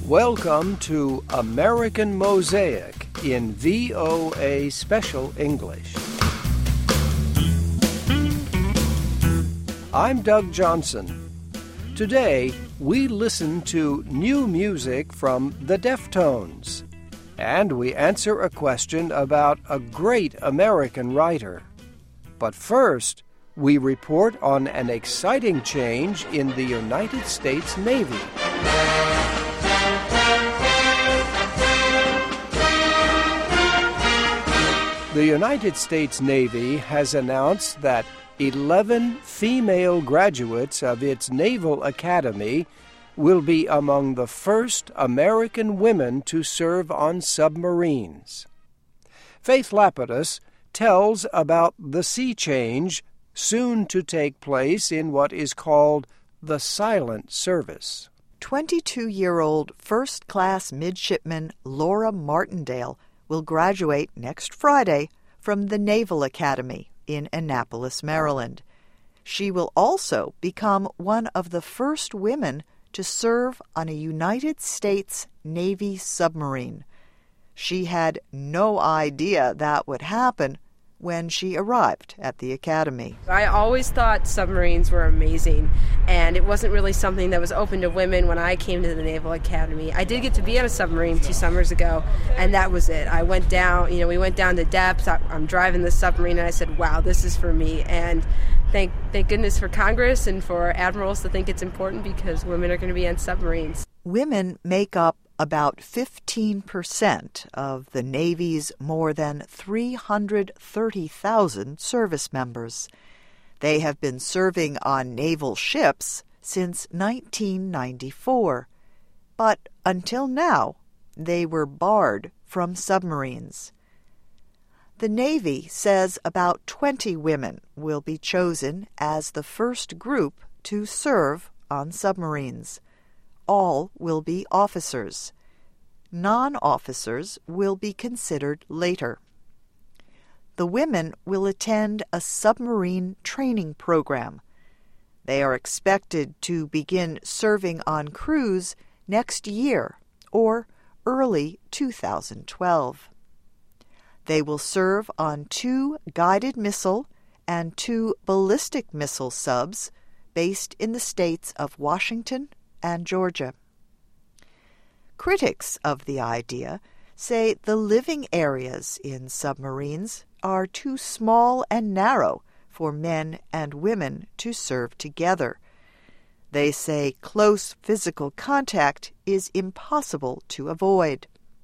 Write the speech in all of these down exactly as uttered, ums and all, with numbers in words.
Welcome to American Mosaic in V O A Special English. I'm Doug Johnson. Today, we listen to new music from the Deftones, and we answer a question about a great American writer. But first, we report on an exciting change in the United States Navy. The United States Navy has announced that eleven female graduates of its Naval Academy will be among the first American women to serve on submarines. Faith Lapidus tells about the sea change soon to take place in what is called the silent service. twenty-two-year-old first-class midshipman Laura Martindale will graduate next Friday from the Naval Academy in Annapolis, Maryland. She will also become one of the first women to serve on a United States Navy submarine. She had no idea that would happen when she arrived at the academy. I always thought submarines were amazing, and it wasn't really something that was open to women when I came to the Naval Academy. I did get to be on a submarine two summers ago, and that was it. I went down, you know, we went down to depths. I, I'm driving the submarine, and I said, wow, this is for me. And thank, thank goodness for Congress and for admirals to think it's important, because women are going to be on submarines. Women make up about fifteen percent of the Navy's more than three hundred thirty thousand service members. They have been serving on naval ships since nineteen ninety-four. But until now, they were barred from submarines. The Navy says about twenty women will be chosen as the first group to serve on submarines. All will be officers. Non-officers will be considered later. The women will attend a submarine training program. They are expected to begin serving on crews next year or early two thousand twelve. They will serve on two guided missile and two ballistic missile subs based in the states of Washington and Georgia. Critics of the idea say the living areas in submarines are too small and narrow for men and women to serve together. They say close physical contact is impossible to avoid.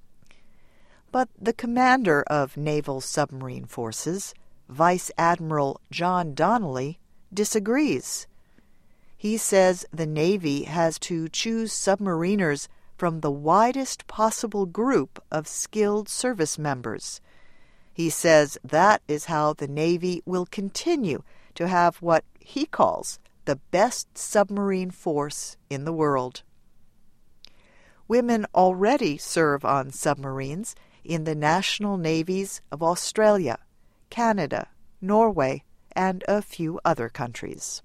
But the commander of Naval Submarine Forces, Vice Admiral John Donnelly, disagrees. He says the Navy has to choose submariners from the widest possible group of skilled service members. He says that is how the Navy will continue to have what he calls the best submarine force in the world. Women already serve on submarines in the national navies of Australia, Canada, Norway, and a few other countries.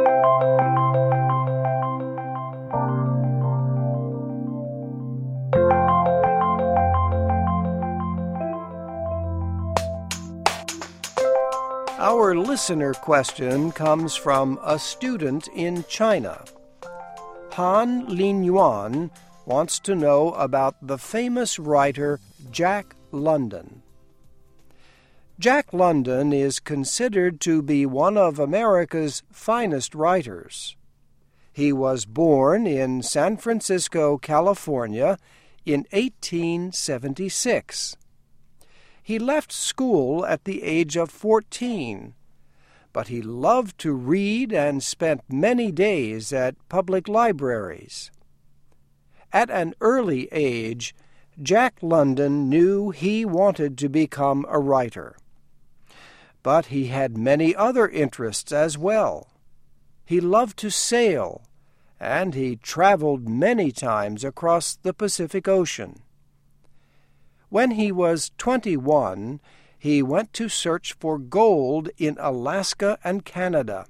Our listener question comes from a student in China. Han Linyuan wants to know about the famous writer Jack London. Jack London is considered to be one of America's finest writers. He was born in San Francisco, California, in eighteen seventy-six. He left school at the age of fourteen, but he loved to read and spent many days at public libraries. At an early age, Jack London knew he wanted to become a writer. But he had many other interests as well. He loved to sail, and he traveled many times across the Pacific Ocean. When he was twenty-one, he went to search for gold in Alaska and Canada.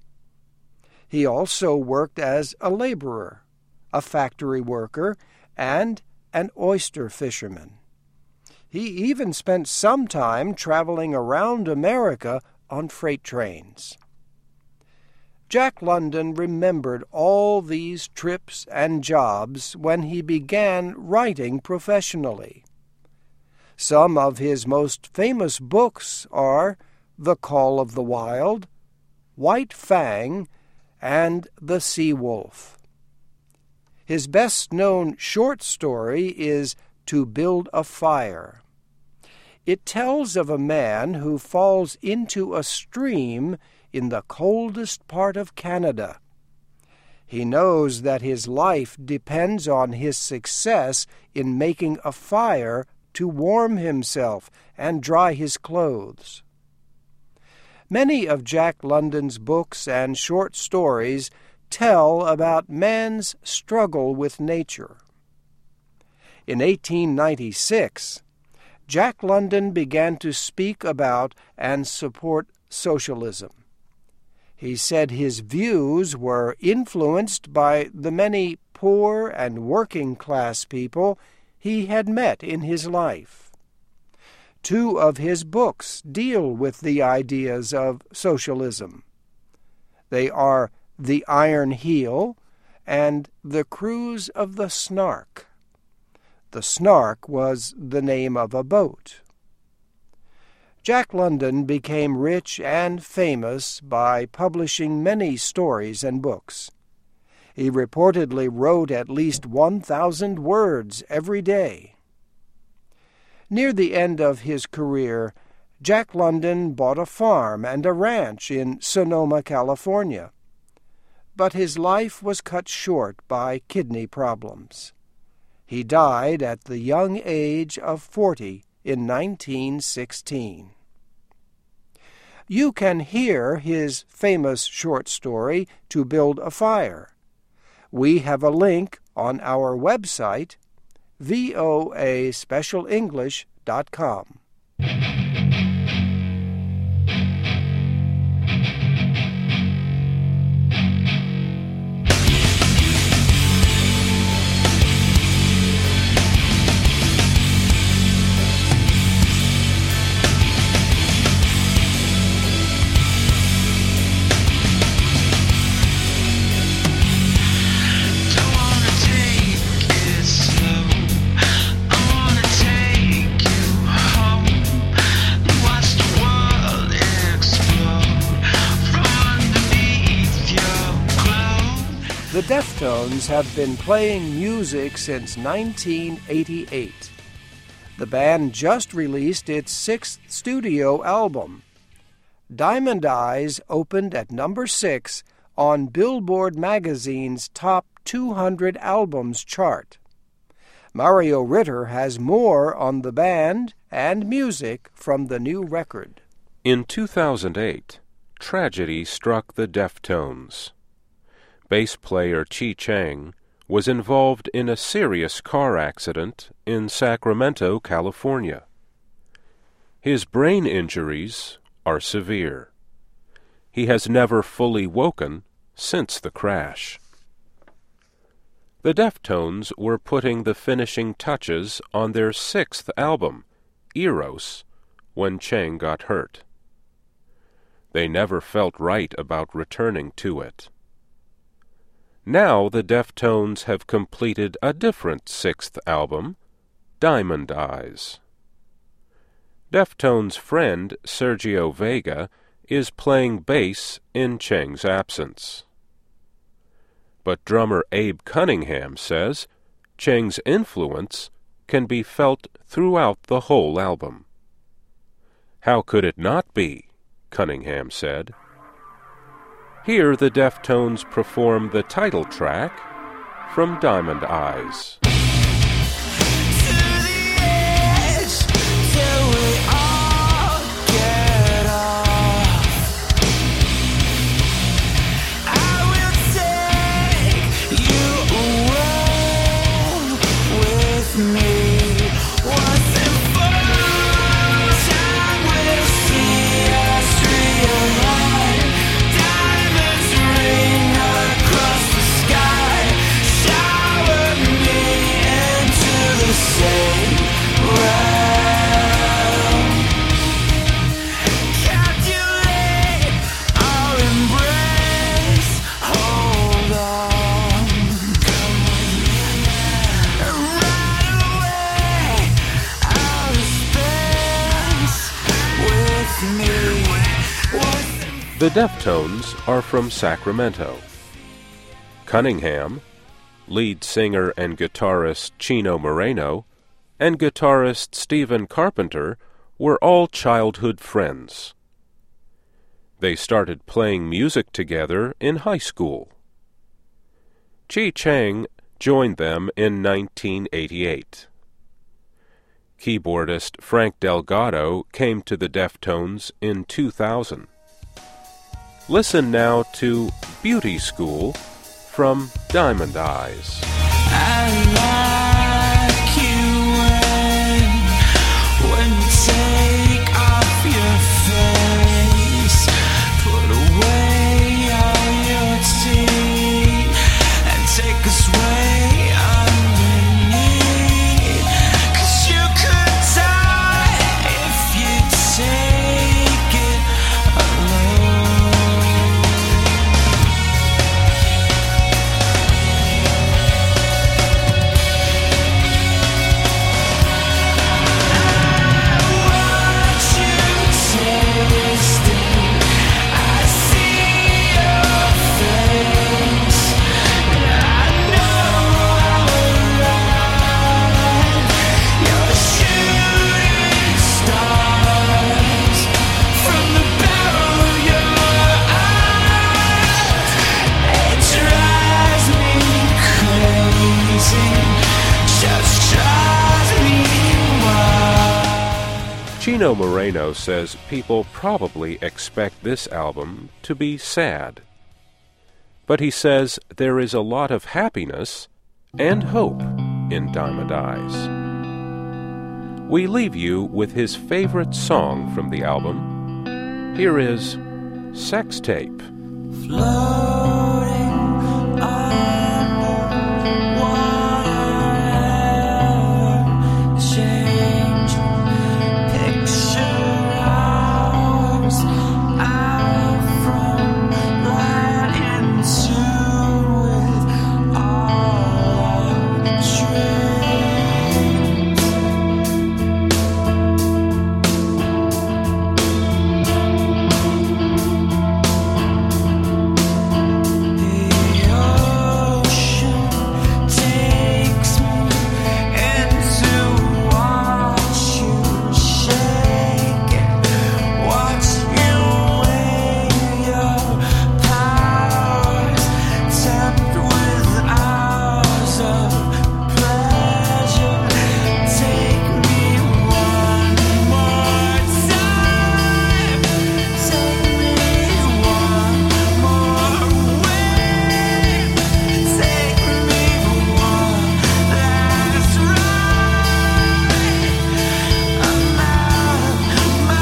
He also worked as a laborer, a factory worker, and an oyster fisherman. He even spent some time traveling around America on freight trains. Jack London remembered all these trips and jobs when he began writing professionally. Some of his most famous books are The Call of the Wild, White Fang, and The Sea Wolf. His best-known short story is To Build a Fire. It tells of a man who falls into a stream in the coldest part of Canada. He knows that his life depends on his success in making a fire to warm himself and dry his clothes. Many of Jack London's books and short stories tell about man's struggle with nature. In eighteen ninety-six, Jack London began to speak about and support socialism. He said his views were influenced by the many poor and working-class people he had met in his life. Two of his books deal with the ideas of socialism. They are The Iron Heel and The Cruise of the Snark. The Snark was the name of a boat. Jack London became rich and famous by publishing many stories and books. He reportedly wrote at least one thousand words every day. Near the end of his career, Jack London bought a farm and a ranch in Sonoma, California. But his life was cut short by kidney problems. He died at the young age of forty in nineteen sixteen. You can hear his famous short story, To Build a Fire. We have a link on our website, v o a special english dot com. The Deftones have been playing music since nineteen eighty-eight. The band just released its sixth studio album. Diamond Eyes opened at number six on Billboard magazine's top two hundred albums chart. Mario Ritter has more on the band and music from the new record. In two thousand eight, tragedy struck the Deftones. Bass player Chi Chang was involved in a serious car accident in Sacramento, California. His brain injuries are severe. He has never fully woken since the crash. The Deftones were putting the finishing touches on their sixth album, Eros, when Chang got hurt. They never felt right about returning to it. Now the Deftones have completed a different sixth album, Diamond Eyes. Deftones' friend Sergio Vega is playing bass in Chang's absence. But drummer Abe Cunningham says Chang's influence can be felt throughout the whole album. How could it not be? Cunningham said. Here the Deftones perform the title track from Diamond Eyes. Across the sky, shower me into the The Deftones are from Sacramento. Cunningham, lead singer and guitarist Chino Moreno, and guitarist Stephen Carpenter were all childhood friends. They started playing music together in high school. Chi Chang joined them in nineteen eighty-eight. Keyboardist Frank Delgado came to the Deftones in two thousand. Listen now to Beauty School from Diamond Eyes. I like you when, when you take off your face, put away all your teeth, and take us way underneath. 'Cause you could die if you take it alone. Chino Moreno says people probably expect this album to be sad. But he says there is a lot of happiness and hope in Diamond Eyes. We leave you with his favorite song from the album. Here is Sex Tape. Floating underwater, changing picture hours out from right in tune with all our dreams. The ocean takes me into watch you shake it, watch you weigh your powers, tempt with hours of pleasure. Take me one more time, take me one more way, take me one last ride. I'm out of my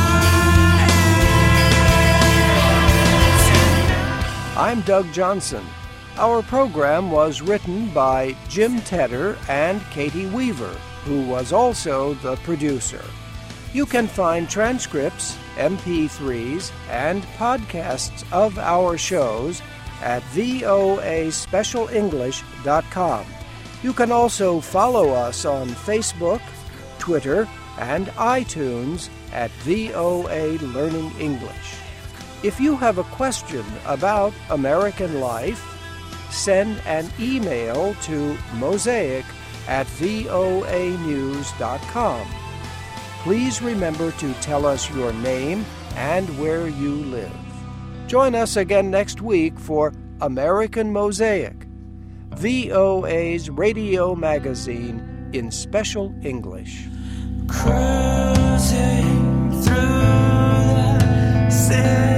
head. I'm Doug Johnson. Our program was written by Jim Tedder and Katie Weaver, who was also the producer. You can find transcripts, M P threes, and podcasts of our shows at voa special english dot com. You can also follow us on Facebook, Twitter, and iTunes at V O A Learning English. If you have a question about American life, send an email to mosaic at voa news dot com. Please remember to tell us your name and where you live. Join us again next week for American Mosaic, V O A's radio magazine in special English. Cruising through the city.